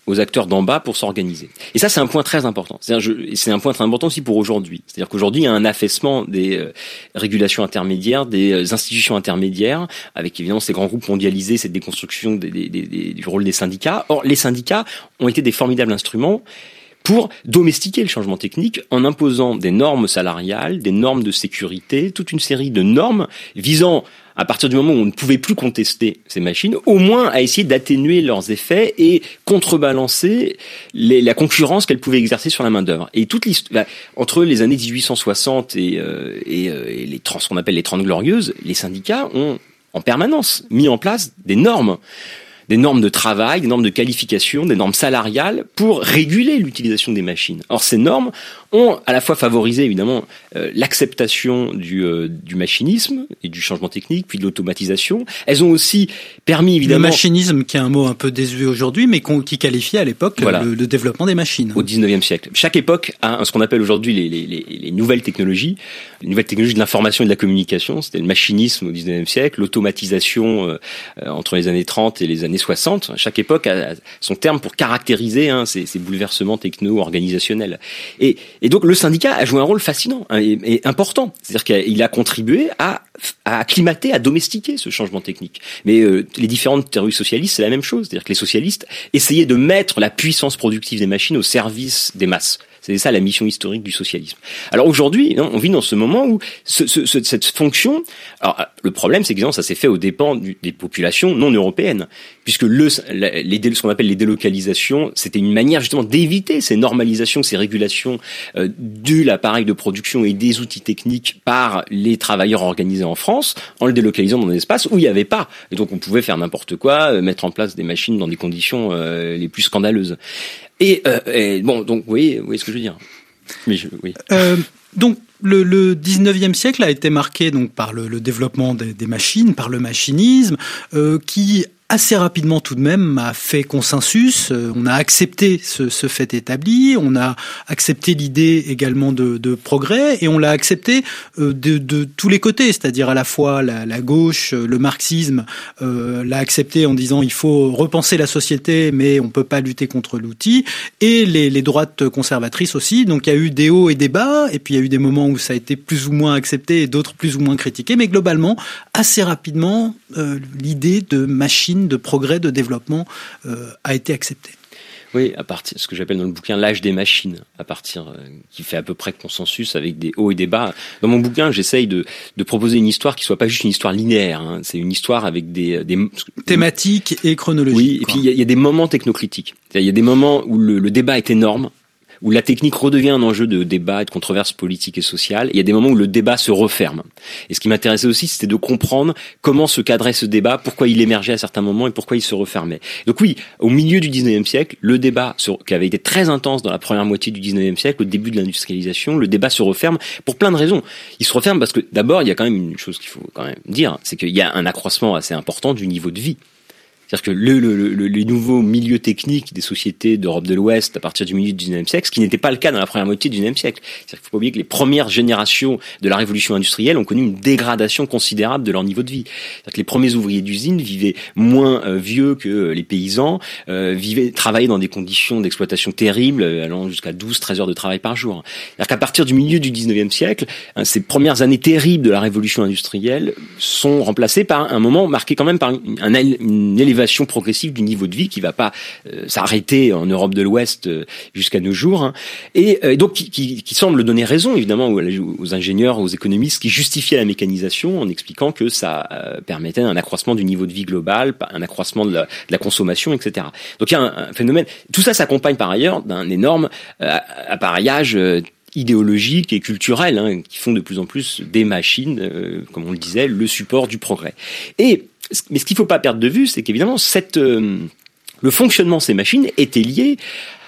aux acteurs d'en bas pour s'organiser. Et ça, c'est un point très important. C'est-à-dire, je, c'est un point très important aussi pour aujourd'hui. C'est-à-dire qu'aujourd'hui, il y a un affaissement des euh, régulations intermédiaires, des euh, institutions intermédiaires, avec évidemment ces grands groupes mondialisés, cette déconstruction des, des, des, des, du rôle des syndicats. Or, les syndicats ont été des formidables instruments pour domestiquer le changement technique en imposant des normes salariales, des normes de sécurité, toute une série de normes visant, à partir du moment où on ne pouvait plus contester ces machines, au moins à essayer d'atténuer leurs effets et contrebalancer les, la concurrence qu'elles pouvaient exercer sur la main-d'œuvre. Et toute l'histoire, entre les années dix-huit cent soixante et, euh, et, euh, et les ce qu'on appelle les Trente Glorieuses, les syndicats ont en permanence mis en place des normes. Des normes de travail, des normes de qualification, des normes salariales pour réguler l'utilisation des machines. Or, ces normes ont à la fois favorisé évidemment euh, l'acceptation du, euh, du machinisme et du changement technique, puis de l'automatisation. Elles ont aussi permis évidemment... Le machinisme, qui est un mot un peu désuet aujourd'hui, mais qui qualifiait à l'époque voilà. le, le développement des machines. Au dix-neuvième siècle. Chaque époque a ce qu'on appelle aujourd'hui les, les, les, les nouvelles technologies, les nouvelles technologies de l'information et de la communication. C'était le machinisme au dix-neuvième siècle, l'automatisation euh, entre les années trente et les années soixante. Chaque époque a son terme pour caractériser hein, ces, ces bouleversements techno-organisationnels. Et, et donc le syndicat a joué un rôle fascinant hein, et, et important. C'est-à-dire qu'il a contribué à, à acclimater, à domestiquer ce changement technique. Mais euh, les différentes théories socialistes, c'est la même chose. C'est-à-dire que les socialistes essayaient de mettre la puissance productive des machines au service des masses. C'est ça la mission historique du socialisme. Alors aujourd'hui, on vit dans ce moment où ce, ce, ce, cette fonction... Alors le problème, c'est que ça s'est fait aux dépens du, des populations non européennes, puisque le, les, ce qu'on appelle les délocalisations, c'était une manière justement d'éviter ces normalisations, ces régulations euh, de l'appareil de production et des outils techniques par les travailleurs organisés en France, en le délocalisant dans des espaces où il n'y avait pas. Et donc on pouvait faire n'importe quoi, mettre en place des machines dans des conditions euh, les plus scandaleuses. Et, euh, et bon, donc, vous voyez, vous voyez ce que je veux dire. Mais je, oui. Euh, donc, le, le dix-neuvième siècle a été marqué donc par le, le développement des, des machines, par le machinisme, euh, qui assez rapidement tout de même a fait consensus. On a accepté ce, ce fait établi, on a accepté l'idée également de, de progrès et on l'a accepté de, de tous les côtés, c'est-à-dire à la fois la, la gauche, le marxisme euh, l'a accepté en disant il faut repenser la société mais on peut pas lutter contre l'outil, et les, les droites conservatrices aussi. Donc il y a eu des hauts et des bas et puis il y a eu des moments où ça a été plus ou moins accepté et d'autres plus ou moins critiqué, mais globalement assez rapidement euh, l'idée de machine, de progrès, de développement euh, a été accepté. Oui, à partir ce que j'appelle dans le bouquin l'âge des machines, à partir euh, qui fait à peu près consensus avec des hauts et des bas. Dans mon bouquin, j'essaye de, de proposer une histoire qui soit pas juste une histoire linéaire. Hein. C'est une histoire avec des, des thématiques et chronologiques. Oui, et puis il y, y a des moments technocritiques. Il y a des moments où le, le débat est énorme, où la technique redevient un enjeu de débat et de controverse politique et sociale. Il y a des moments où le débat se referme. Et ce qui m'intéressait aussi, c'était de comprendre comment se cadrait ce débat, pourquoi il émergeait à certains moments et pourquoi il se refermait. Donc oui, au milieu du dix-neuvième siècle, le débat sur, qui avait été très intense dans la première moitié du dix-neuvième siècle, au début de l'industrialisation, le débat se referme pour plein de raisons. Il se referme parce que d'abord, il y a quand même une chose qu'il faut quand même dire, c'est qu'il y a un accroissement assez important du niveau de vie. C'est-à-dire que le, le, le, les nouveaux milieux techniques des sociétés d'Europe de l'Ouest à partir du milieu du dix-neuvième siècle, ce qui n'était pas le cas dans la première moitié du dix-neuvième siècle. C'est-à-dire qu'il ne faut pas oublier que les premières générations de la révolution industrielle ont connu une dégradation considérable de leur niveau de vie. C'est-à-dire que les premiers ouvriers d'usine vivaient moins euh, vieux que euh, les paysans, euh, vivaient, travaillaient dans des conditions d'exploitation terribles, euh, allant jusqu'à douze treize heures de travail par jour. C'est-à-dire qu'à partir du milieu du dix-neuvième siècle, hein, ces premières années terribles de la révolution industrielle sont remplacées par un moment marqué quand même par une, un, une élévation progressive du niveau de vie qui va pas euh, s'arrêter en Europe de l'Ouest euh, jusqu'à nos jours, hein. et euh, donc qui, qui, qui semble donner raison évidemment aux, aux ingénieurs, aux économistes qui justifiaient la mécanisation en expliquant que ça euh, permettait un accroissement du niveau de vie global, un accroissement de la, de la consommation, et cetera. Donc il y a un, un phénomène. Tout ça s'accompagne par ailleurs d'un énorme euh, appareillage euh, idéologiques et culturels, hein, qui font de plus en plus des machines, euh, comme on le disait, le support du progrès. Et mais ce qu'il ne faut pas perdre de vue, c'est qu'évidemment, cette, euh, le fonctionnement de ces machines était lié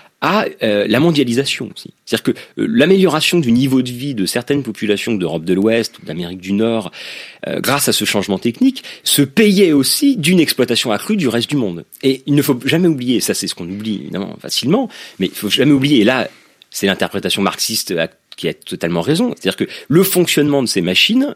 à euh, la mondialisation aussi. C'est-à-dire que euh, l'amélioration du niveau de vie de certaines populations d'Europe de l'Ouest ou d'Amérique du Nord, euh, grâce à ce changement technique, se payait aussi d'une exploitation accrue du reste du monde. Et il ne faut jamais oublier, ça c'est ce qu'on oublie évidemment facilement, mais il ne faut jamais oublier, et là c'est l'interprétation marxiste qui a totalement raison, c'est-à-dire que le fonctionnement de ces machines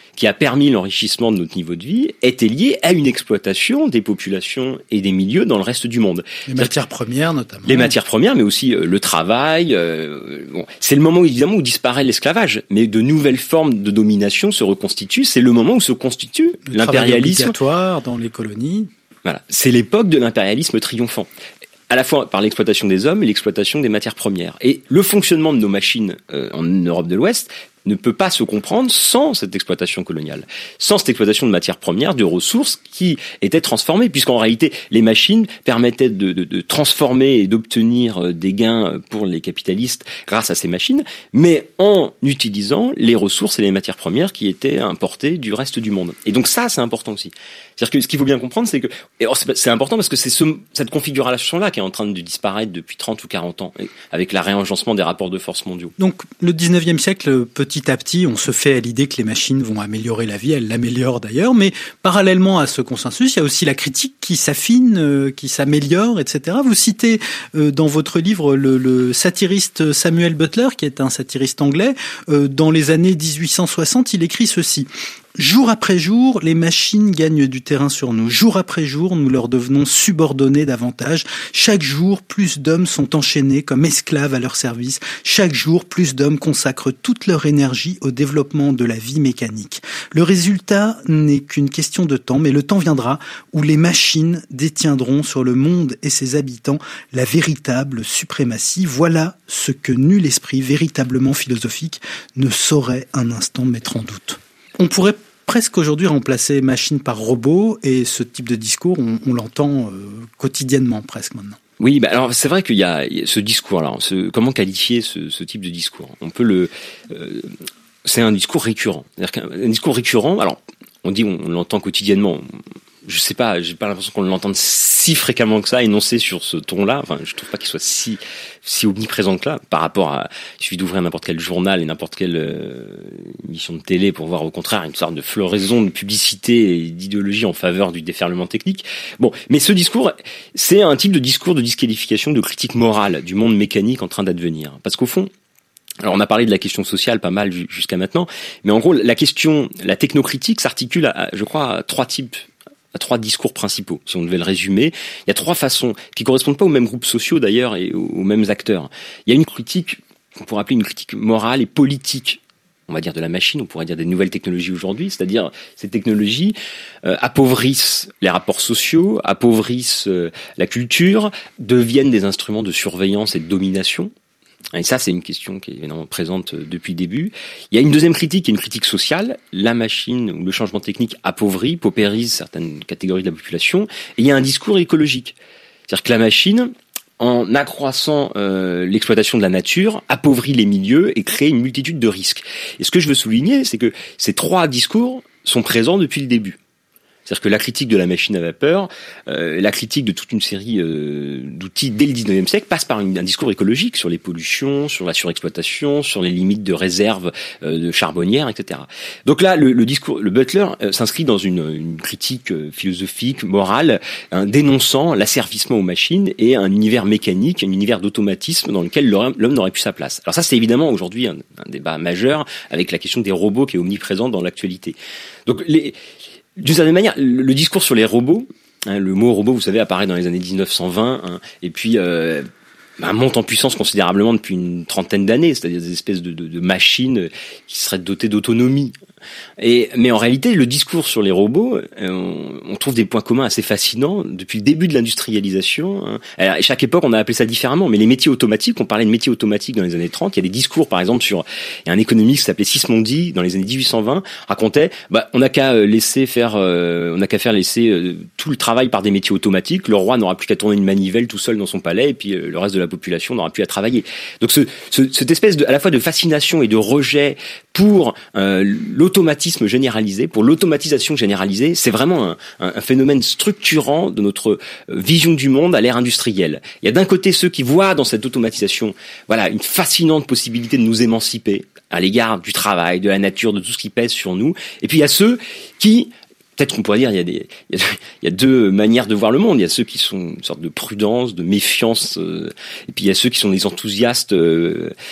qui a permis l'enrichissement de notre niveau de vie était liée à une exploitation des populations et des milieux dans le reste du monde. Les matières premières notamment. Les matières premières, mais aussi euh, le travail. Euh, bon, c'est le moment évidemment où disparaît l'esclavage, mais de nouvelles formes de domination se reconstituent. C'est le moment où se constitue le l'impérialisme obligatoire dans les colonies. Voilà, c'est l'époque de l'impérialisme triomphant. À la fois par l'exploitation des hommes et l'exploitation des matières premières. Et le fonctionnement de nos machines euh, en Europe de l'Ouest ne peut pas se comprendre sans cette exploitation coloniale, sans cette exploitation de matières premières, de ressources qui étaient transformées, puisqu'en réalité, les machines permettaient de, de, de transformer et d'obtenir des gains pour les capitalistes grâce à ces machines, mais en utilisant les ressources et les matières premières qui étaient importées du reste du monde. Et donc ça, c'est important aussi. C'est-à-dire que ce qu'il faut bien comprendre, c'est que, et alors c'est, c'est important parce que c'est ce, cette configuration-là qui est en train de disparaître depuis trente ou quarante ans, avec la réagencement des rapports de force mondiaux. Donc, le dix-neuvième siècle, petit à petit, on se fait à l'idée que les machines vont améliorer la vie, elles l'améliorent d'ailleurs, mais parallèlement à ce consensus, il y a aussi la critique qui s'affine, euh, qui s'améliore, et cetera. Vous citez euh, dans votre livre le, le satiriste Samuel Butler, qui est un satiriste anglais. Euh, dans les années dix-huit cent soixante, il écrit ceci. Jour après jour, les machines gagnent du terrain sur nous. Jour après jour, nous leur devenons subordonnés davantage. Chaque jour, plus d'hommes sont enchaînés comme esclaves à leur service. Chaque jour, plus d'hommes consacrent toute leur énergie au développement de la vie mécanique. Le résultat n'est qu'une question de temps, mais le temps viendra où les machines détiendront sur le monde et ses habitants la véritable suprématie. Voilà ce que nul esprit véritablement philosophique ne saurait un instant mettre en doute. On pourrait presque aujourd'hui remplacer machine par robot, et ce type de discours, on, on l'entend euh, quotidiennement presque maintenant. Oui, bah alors c'est vrai qu'il y a ce discours-là. Ce, comment qualifier ce, ce type de discours ? On peut le, euh, c'est un discours récurrent. C'est-à-dire qu'un un discours récurrent. Alors, on dit on, on l'entend quotidiennement. Je sais pas, j'ai pas l'impression qu'on l'entende si fréquemment que ça, énoncé sur ce ton-là. Enfin, je trouve pas qu'il soit si si omniprésent que là, par rapport à, il suffit d'ouvrir n'importe quel journal et n'importe quelle euh, émission de télé pour voir au contraire une sorte de floraison de publicité et d'idéologie en faveur du déferlement technique. Bon, mais ce discours, c'est un type de discours de disqualification, de critique morale du monde mécanique en train d'advenir. Parce qu'au fond, alors on a parlé de la question sociale pas mal jusqu'à maintenant, mais en gros, la question, la technocritique s'articule à, je crois, à trois types à trois discours principaux, si on devait le résumer. Il y a trois façons, qui correspondent pas aux mêmes groupes sociaux d'ailleurs et aux, aux mêmes acteurs. Il y a une critique, qu'on pourrait appeler une critique morale et politique, on va dire de la machine, on pourrait dire des nouvelles technologies aujourd'hui, c'est-à-dire ces technologies euh, appauvrissent les rapports sociaux, appauvrissent euh, la culture, deviennent des instruments de surveillance et de domination. Et ça, c'est une question qui est évidemment présente depuis le début. Il y a une deuxième critique, qui est une critique sociale. La machine ou le changement technique appauvrit, paupérise certaines catégories de la population. Et il y a un discours écologique. C'est-à-dire que la machine, en accroissant euh, l'exploitation de la nature, appauvrit les milieux et crée une multitude de risques. Et ce que je veux souligner, c'est que ces trois discours sont présents depuis le début. C'est-à-dire que la critique de la machine à vapeur, euh, la critique de toute une série euh, d'outils dès le dix-neuvième siècle passe par une, un discours écologique sur les pollutions, sur la surexploitation, sur les limites de réserve euh, de charbonnières, et cetera. Donc là, le, le discours, le Butler euh, s'inscrit dans une, une critique euh, philosophique, morale, hein, dénonçant l'asservissement aux machines et un univers mécanique, un univers d'automatisme dans lequel l'homme, l'homme n'aurait plus sa place. Alors ça, c'est évidemment aujourd'hui un, un débat majeur avec la question des robots qui est omniprésente dans l'actualité. Donc les D'une certaine manière, le discours sur les robots, hein, le mot robot, vous savez, apparaît dans les années dix-neuf cent vingt, hein, et puis euh, bah, monte en puissance considérablement depuis une trentaine d'années, c'est-à-dire des espèces de, de, de machines qui seraient dotées d'autonomie. Et, mais en réalité, le discours sur les robots, euh, on, on trouve des points communs assez fascinants depuis le début de l'industrialisation. Hein. Alors, à chaque époque, on a appelé ça différemment, mais les métiers automatiques, on parlait de métiers automatiques dans les années trente. Il y a des discours, par exemple, sur il y a un économiste qui s'appelait Sismondi dans les années dix-huit cent vingt, racontait, bah, on n'a qu'à laisser faire, euh, on n'a qu'à faire laisser euh, tout le travail par des métiers automatiques. Le roi n'aura plus qu'à tourner une manivelle tout seul dans son palais, et puis euh, le reste de la population n'aura plus à travailler. Donc, ce, ce, cette espèce de, à la fois de fascination et de rejet pour euh, l'automatisme généralisé, pour l'automatisation généralisée, c'est vraiment un, un, un phénomène structurant de notre vision du monde à l'ère industrielle. Il y a d'un côté ceux qui voient dans cette automatisation, voilà, une fascinante possibilité de nous émanciper à l'égard du travail, de la nature, de tout ce qui pèse sur nous. Et puis il y a ceux qui, peut-être qu'on pourrait dire, il y a des, il y a, il y a deux manières de voir le monde. Il y a ceux qui sont une sorte de prudence, de méfiance, euh, et puis il y a ceux qui sont des enthousiastes. Euh,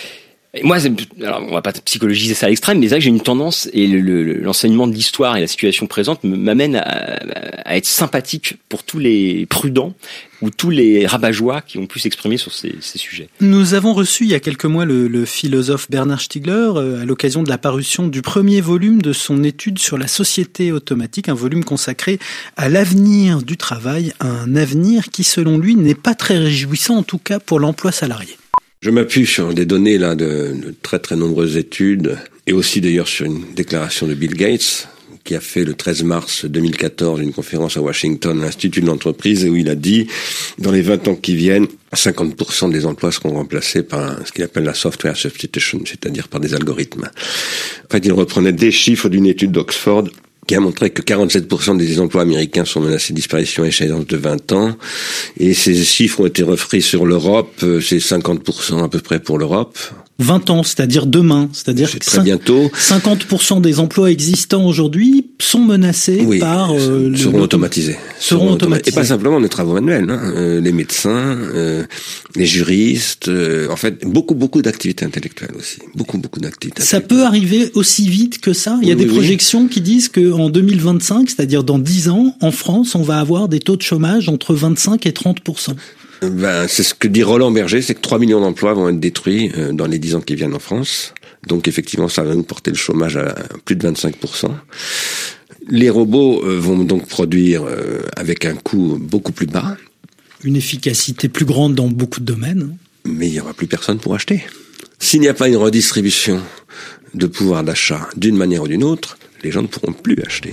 Et moi, c'est, alors on va pas psychologiser ça à l'extrême, mais c'est vrai que j'ai une tendance, et le, le, l'enseignement de l'histoire et la situation présente m'amène à, à être sympathique pour tous les prudents ou tous les rabat-joie qui ont pu s'exprimer sur ces, ces sujets. Nous avons reçu il y a quelques mois le, le philosophe Bernard Stiegler euh, à l'occasion de la parution du premier volume de son étude sur la société automatique, un volume consacré à l'avenir du travail, un avenir qui selon lui n'est pas très réjouissant, en tout cas pour l'emploi salarié. Je m'appuie sur des données là de, de très très nombreuses études et aussi d'ailleurs sur une déclaration de Bill Gates qui a fait le treize mars deux mille quatorze une conférence à Washington, à l'Institut de l'entreprise, où il a dit dans les vingt ans qui viennent, cinquante pour cent des emplois seront remplacés par ce qu'il appelle la software substitution, c'est-à-dire par des algorithmes. En fait, il reprenait des chiffres d'une étude d'Oxford qui a montré que quarante-sept pour cent des emplois américains sont menacés de disparition à échéance de vingt ans. Et ces chiffres ont été repris sur l'Europe, c'est cinquante pour cent à peu près pour l'Europe. vingt ans, c'est-à-dire demain, c'est-à-dire c'est que très bientôt. cinquante pour cent des emplois existants aujourd'hui sont menacés oui, par euh, seront le, automatisés. Seront automatisés. Et pas simplement des travaux manuels, hein. euh, les médecins, euh, les juristes, euh, en fait beaucoup beaucoup d'activités intellectuelles aussi, beaucoup beaucoup d'activités. Ça peut arriver aussi vite que ça. Il y a oui, des oui, projections oui. qui disent que en deux mille vingt-cinq, c'est-à-dire dans dix ans, en France, on va avoir des taux de chômage entre vingt-cinq et trente pour cent. Ben, c'est ce que dit Roland Berger, c'est que trois millions d'emplois vont être détruits euh, dans les dix ans qui viennent en France. Donc effectivement, ça va nous porter le chômage à plus de vingt-cinq pour cent. Les robots euh, vont donc produire euh, avec un coût beaucoup plus bas. Une efficacité plus grande dans beaucoup de domaines. Mais il n'y aura plus personne pour acheter. S'il n'y a pas une redistribution de pouvoir d'achat d'une manière ou d'une autre, les gens ne pourront plus acheter.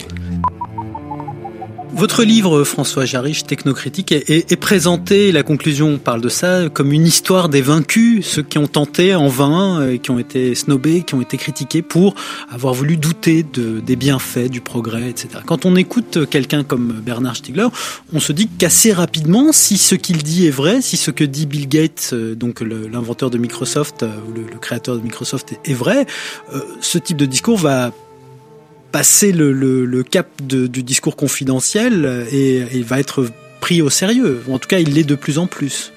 Votre livre, François Jarich, Technocritique, est, est, est présenté, la conclusion parle de ça, comme une histoire des vaincus, ceux qui ont tenté en vain, qui ont été snobés, qui ont été critiqués pour avoir voulu douter de, des bienfaits, du progrès, et cetera. Quand on écoute quelqu'un comme Bernard Stiegler, on se dit qu'assez rapidement, si ce qu'il dit est vrai, si ce que dit Bill Gates, donc le, l'inventeur de Microsoft, ou le, le créateur de Microsoft est, est vrai, euh, ce type de discours va passer le, le, le cap de, du discours confidentiel et il va être pris au sérieux. En tout cas, il l'est de plus en plus.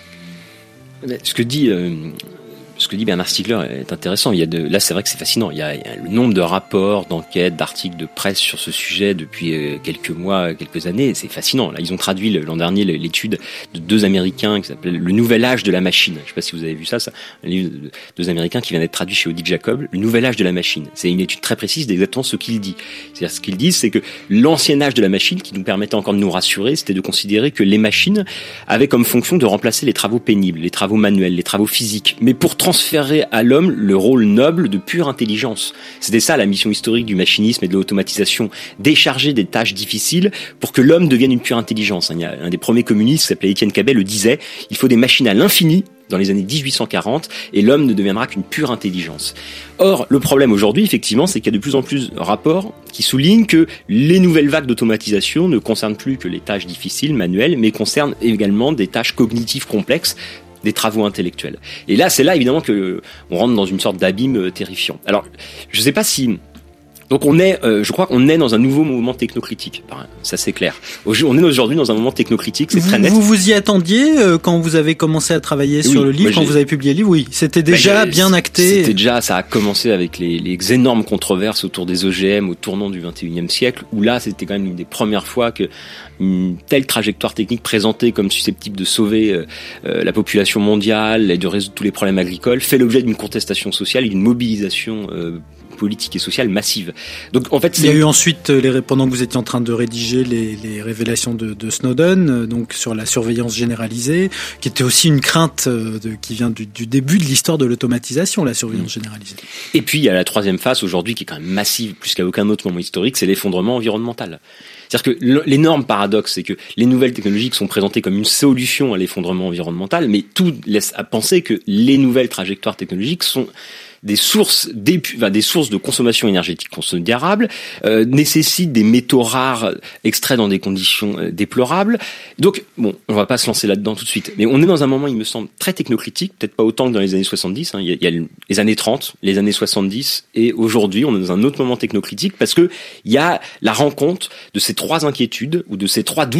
Ce que dit, euh, ce que dit Bernard Stiegler est intéressant. Il y a de, là, c'est vrai que c'est fascinant. Il y a, il y a le nombre de rapports, d'enquêtes, d'articles de presse sur ce sujet depuis euh, quelques mois, quelques années. C'est fascinant. Là, ils ont traduit l'an dernier l'étude de deux Américains qui s'appelle Le Nouvel Âge de la Machine. Je ne sais pas si vous avez vu ça. C'est un livre de deux Américains qui vient d'être traduit chez Odile Jacob. Le Nouvel Âge de la Machine. C'est une étude très précise d'exactement ce qu'il dit. C'est-à-dire, ce qu'ils disent, c'est que l'ancien âge de la machine, qui nous permettait encore de nous rassurer, c'était de considérer que les machines avaient comme fonction de remplacer les travaux pénibles, les travaux manuels, les travaux physiques. Mais pour transférer à l'homme le rôle noble de pure intelligence. C'était ça la mission historique du machinisme et de l'automatisation, décharger des tâches difficiles pour que l'homme devienne une pure intelligence. Il y a un des premiers communistes qui s'appelait Étienne Cabet le disait, il faut des machines à l'infini dans les années dix-huit cent quarante et l'homme ne deviendra qu'une pure intelligence. Or, le problème aujourd'hui, effectivement, c'est qu'il y a de plus en plus de rapports qui soulignent que les nouvelles vagues d'automatisation ne concernent plus que les tâches difficiles, manuelles, mais concernent également des tâches cognitives complexes, des travaux intellectuels. Et là, c'est là, évidemment, que on rentre dans une sorte d'abîme terrifiant. Alors, je ne sais pas si... Donc on est, euh, je crois qu'on est dans un nouveau mouvement technocritique. Ça c'est clair. On est aujourd'hui dans un moment technocritique, c'est vous, très net. Vous vous y attendiez euh, quand vous avez commencé à travailler oui, sur le livre, quand vous avez publié le livre, oui, c'était déjà bah, bien acté. C'était déjà, ça a commencé avec les, les énormes controverses autour des O G M au tournant du vingt et unième siècle, où là c'était quand même une des premières fois que une telle trajectoire technique présentée comme susceptible de sauver euh, euh, la population mondiale et de résoudre tous les problèmes agricoles fait l'objet d'une contestation sociale et d'une mobilisation euh, politique et sociale massive. Donc en fait, c'est... il y a eu ensuite les pendant que vous étiez en train de rédiger les, les révélations de, de Snowden, donc sur la surveillance généralisée, qui était aussi une crainte de, qui vient du, du début de l'histoire de l'automatisation, la surveillance généralisée. Et puis il y a la troisième phase aujourd'hui qui est quand même massive plus qu'à aucun autre moment historique, c'est l'effondrement environnemental. C'est-à-dire que l'énorme paradoxe, c'est que les nouvelles technologies sont présentées comme une solution à l'effondrement environnemental, mais tout laisse à penser que les nouvelles trajectoires technologiques sont des sources enfin, des sources de consommation énergétique considérables, euh, nécessitent des métaux rares extraits dans des conditions euh, déplorables. Donc, bon, on va pas se lancer là-dedans tout de suite, mais on est dans un moment, il me semble, très technocritique, peut-être pas autant que dans les années soixante-dix, hein. Il y a, il y a les années trente, les années soixante-dix, et aujourd'hui, on est dans un autre moment technocritique parce que il y a la rencontre de ces trois inquiétudes, ou de ces trois doutes,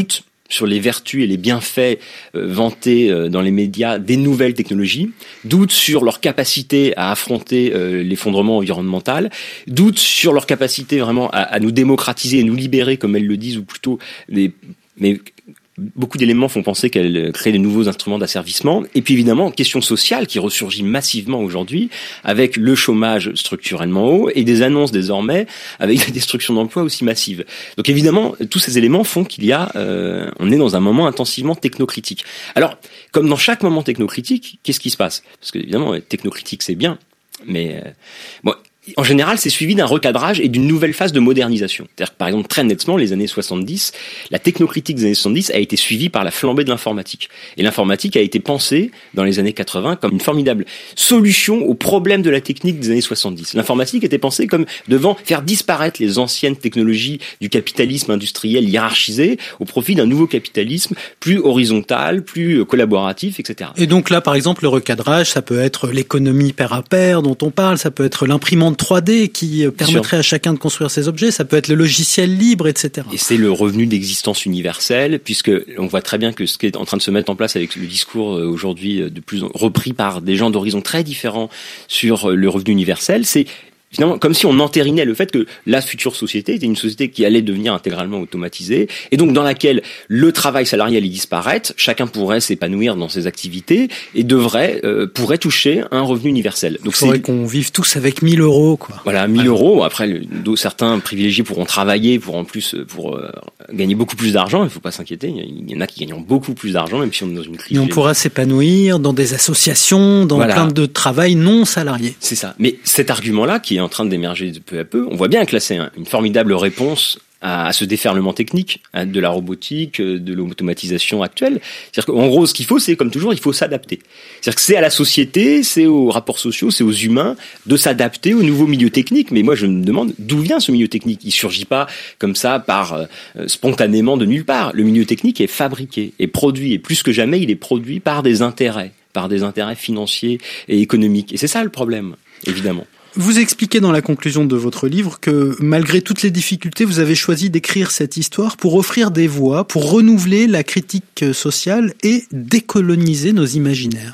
sur les vertus et les bienfaits euh, vantés euh, dans les médias des nouvelles technologies, doute sur leur capacité à affronter euh, l'effondrement environnemental, doute sur leur capacité vraiment à, à nous démocratiser et nous libérer, comme elles le disent, ou plutôt les, mais beaucoup d'éléments font penser qu'elle crée de nouveaux instruments d'asservissement. Et puis évidemment, question sociale qui ressurgit massivement aujourd'hui avec le chômage structurellement haut et des annonces désormais avec la destruction d'emplois aussi massive. Donc évidemment, tous ces éléments font qu'il y a, euh, on est dans un moment intensivement technocritique. Alors, comme dans chaque moment technocritique, qu'est-ce qui se passe? Parce que évidemment, technocritique c'est bien, mais euh, bon. En général, c'est suivi d'un recadrage et d'une nouvelle phase de modernisation. C'est-à-dire que, par exemple, très nettement, les années soixante-dix, la technocritique des années soixante-dix a été suivie par la flambée de l'informatique. Et l'informatique a été pensée, dans les années quatre-vingts, comme une formidable solution aux problèmes de la technique des années soixante-dix. L'informatique était pensée comme devant faire disparaître les anciennes technologies du capitalisme industriel hiérarchisé au profit d'un nouveau capitalisme plus horizontal, plus collaboratif, et cetera. Et donc là, par exemple, le recadrage, ça peut être l'économie pair à pair dont on parle, ça peut être l'imprimante trois D qui permettrait à chacun de construire ses objets, ça peut être le logiciel libre, et cetera. Et c'est le revenu d'existence universelle, puisque on voit très bien que ce qui est en train de se mettre en place avec le discours aujourd'hui de plus en, repris par des gens d'horizons très différents sur le revenu universel, c'est finalement comme si on entérinait le fait que la future société était une société qui allait devenir intégralement automatisée et donc dans laquelle le travail salarié allait disparaître, chacun pourrait s'épanouir dans ses activités et devrait euh, pourrait toucher un revenu universel. Donc c'est qu'on vive tous avec mille euros quoi. Voilà, mille euros. Après, le, certains privilégiés pourront travailler pour en plus pour euh, gagner beaucoup plus d'argent. Il faut pas s'inquiéter. Il y en a qui gagnent beaucoup plus d'argent même si on est dans une crise. Et on pourra s'épanouir dans des associations, dans voilà. plein de travail non salarié. C'est ça. Mais cet argument-là qui est en train d'émerger de peu à peu, on voit bien que là c'est une formidable réponse à ce déferlement technique de la robotique, de l'automatisation actuelle. C'est-à-dire qu'en gros, ce qu'il faut, c'est comme toujours, il faut s'adapter. C'est-à-dire que c'est à la société, c'est aux rapports sociaux, c'est aux humains de s'adapter aux nouveaux milieux techniques. Mais moi, je me demande d'où vient ce milieu technique. Il surgit pas comme ça, par euh, spontanément de nulle part. Le milieu technique est fabriqué, est produit, et plus que jamais, il est produit par des intérêts, par des intérêts financiers et économiques. Et c'est ça le problème, évidemment. Vous expliquez dans la conclusion de votre livre que malgré toutes les difficultés, vous avez choisi d'écrire cette histoire pour offrir des voix, pour renouveler la critique sociale et décoloniser nos imaginaires.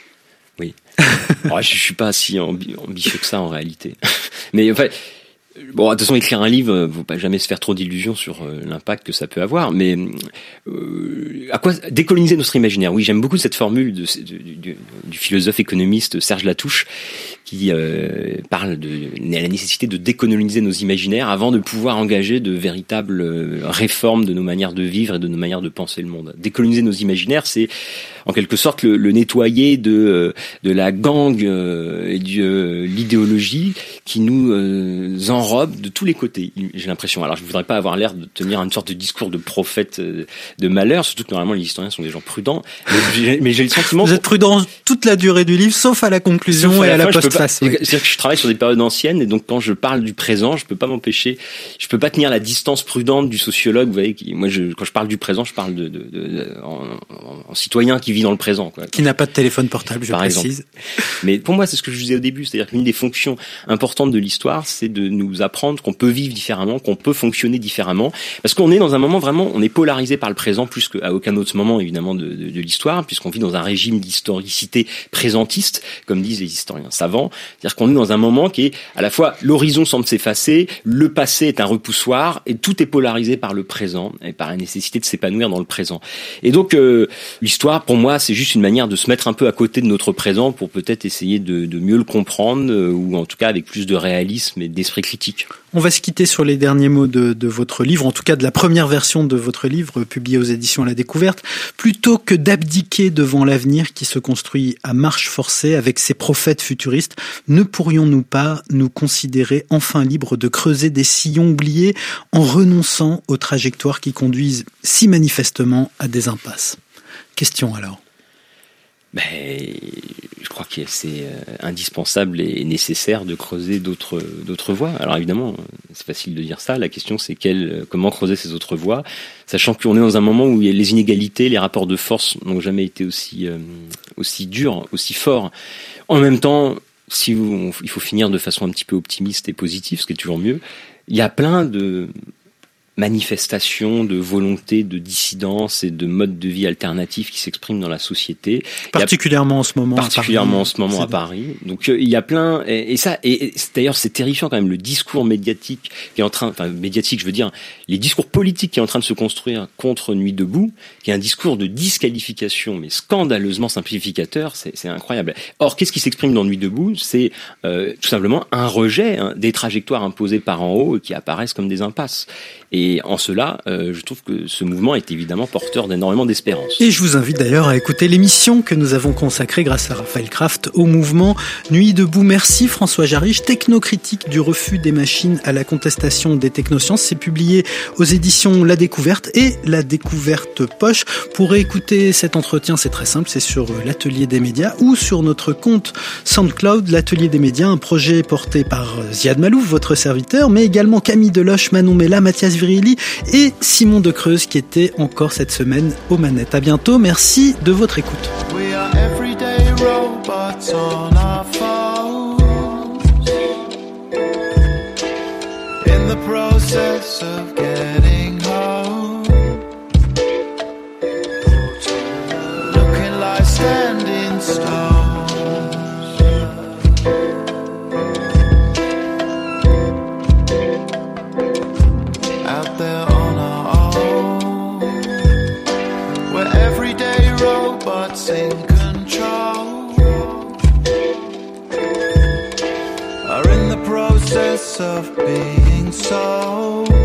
Oui. Alors, je suis pas si ambitieux que ça en réalité. Mais enfin, bon, de toute façon, écrire un livre, faut pas jamais se faire trop d'illusions sur euh, l'impact que ça peut avoir. Mais euh, à quoi décoloniser notre imaginaire? Oui, j'aime beaucoup cette formule de, de, de, du philosophe économiste Serge Latouche, qui euh, parle de la nécessité de décoloniser nos imaginaires avant de pouvoir engager de véritables réformes de nos manières de vivre et de nos manières de penser le monde. Décoloniser nos imaginaires, c'est en quelque sorte le, le nettoyer de de la gangue euh, et de euh, l'idéologie qui nous euh, enrobe de tous les côtés. J'ai l'impression. Alors, je voudrais pas avoir l'air de tenir une sorte de discours de prophète euh, de malheur, surtout que normalement les historiens sont des gens prudents. Mais j'ai, mais j'ai le sentiment. Vous êtes prudent toute la durée du livre, sauf à la conclusion et à, à la, la postface. Oui. C'est-à-dire que je travaille sur des périodes anciennes et donc quand je parle du présent, je peux pas m'empêcher, je peux pas tenir la distance prudente du sociologue. Vous voyez, qui, moi, je, quand je parle du présent, je parle de, de, de, de en, en, en citoyen qui vit dans le présent, quoi. Qui n'a pas de téléphone portable, je Par précise. Exemple. Mais pour moi, c'est ce que je disais au début, c'est-à-dire qu'une des fonctions importantes de l'histoire, c'est de nous apprendre qu'on peut vivre différemment, qu'on peut fonctionner différemment, parce qu'on est dans un moment vraiment, on est polarisé par le présent plus qu'à aucun autre moment évidemment de, de, de l'histoire, puisqu'on vit dans un régime d'historicité présentiste, comme disent les historiens savants. C'est-à-dire qu'on est dans un moment qui est à la fois l'horizon semble s'effacer, le passé est un repoussoir, et tout est polarisé par le présent et par la nécessité de s'épanouir dans le présent. Et donc euh, l'histoire, pour moi, c'est juste une manière de se mettre un peu à côté de notre présent pour peut-être essayer de, de mieux le comprendre, euh, ou en tout cas avec plus de réalisme et d'esprit critique. On va se quitter sur les derniers mots de, de votre livre, en tout cas de la première version de votre livre, publié aux éditions La Découverte. Plutôt que d'abdiquer devant l'avenir qui se construit à marche forcée avec ses prophètes futuristes, ne pourrions-nous pas nous considérer enfin libres de creuser des sillons oubliés en renonçant aux trajectoires qui conduisent si manifestement à des impasses? Question alors. Ben, je crois que c'est indispensable et nécessaire de creuser d'autres d'autres voies. Alors évidemment, c'est facile de dire ça. La question, c'est quelle, comment creuser ces autres voies, sachant qu'on est dans un moment où les inégalités, les rapports de force n'ont jamais été aussi euh, aussi durs, aussi forts. En même temps, si vous, il faut finir de façon un petit peu optimiste et positive, ce qui est toujours mieux. Il y a plein de manifestations de volonté de dissidence et de mode de vie alternatif qui s'expriment dans la société. Particulièrement en ce moment. Particulièrement en ce moment à Paris. Donc euh, il y a plein et, et ça et, et d'ailleurs c'est terrifiant quand même le discours médiatique qui est en train, enfin médiatique je veux dire, les discours politiques qui est en train de se construire contre Nuit debout, qui est un discours de disqualification mais scandaleusement simplificateur, c'est, c'est incroyable. Or qu'est-ce qui s'exprime dans Nuit debout ? C'est euh, tout simplement un rejet hein, des trajectoires imposées par en haut et qui apparaissent comme des impasses. Et en cela, euh, je trouve que ce mouvement est évidemment porteur d'énormément d'espérance. Et je vous invite d'ailleurs à écouter l'émission que nous avons consacrée grâce à Raphaël Kraft au mouvement Nuit debout. Merci François Jarich. Technocritique du refus des machines à la contestation des technosciences. C'est publié aux éditions La Découverte et La Découverte Poche. Pour écouter cet entretien, c'est très simple, c'est sur l'Atelier des médias ou sur notre compte SoundCloud, l'Atelier des médias, un projet porté par Ziad Malouf, votre serviteur, mais également Camille Deloche, Manon Mella, Mathias Virili et Simon de Creuse qui était encore cette semaine aux manettes. À bientôt, merci de votre écoute. We are everyday robots on our phones, in the process of getting home, looking like standing stones. Out there on our own, we're everyday robots in control, are in the process of being sold.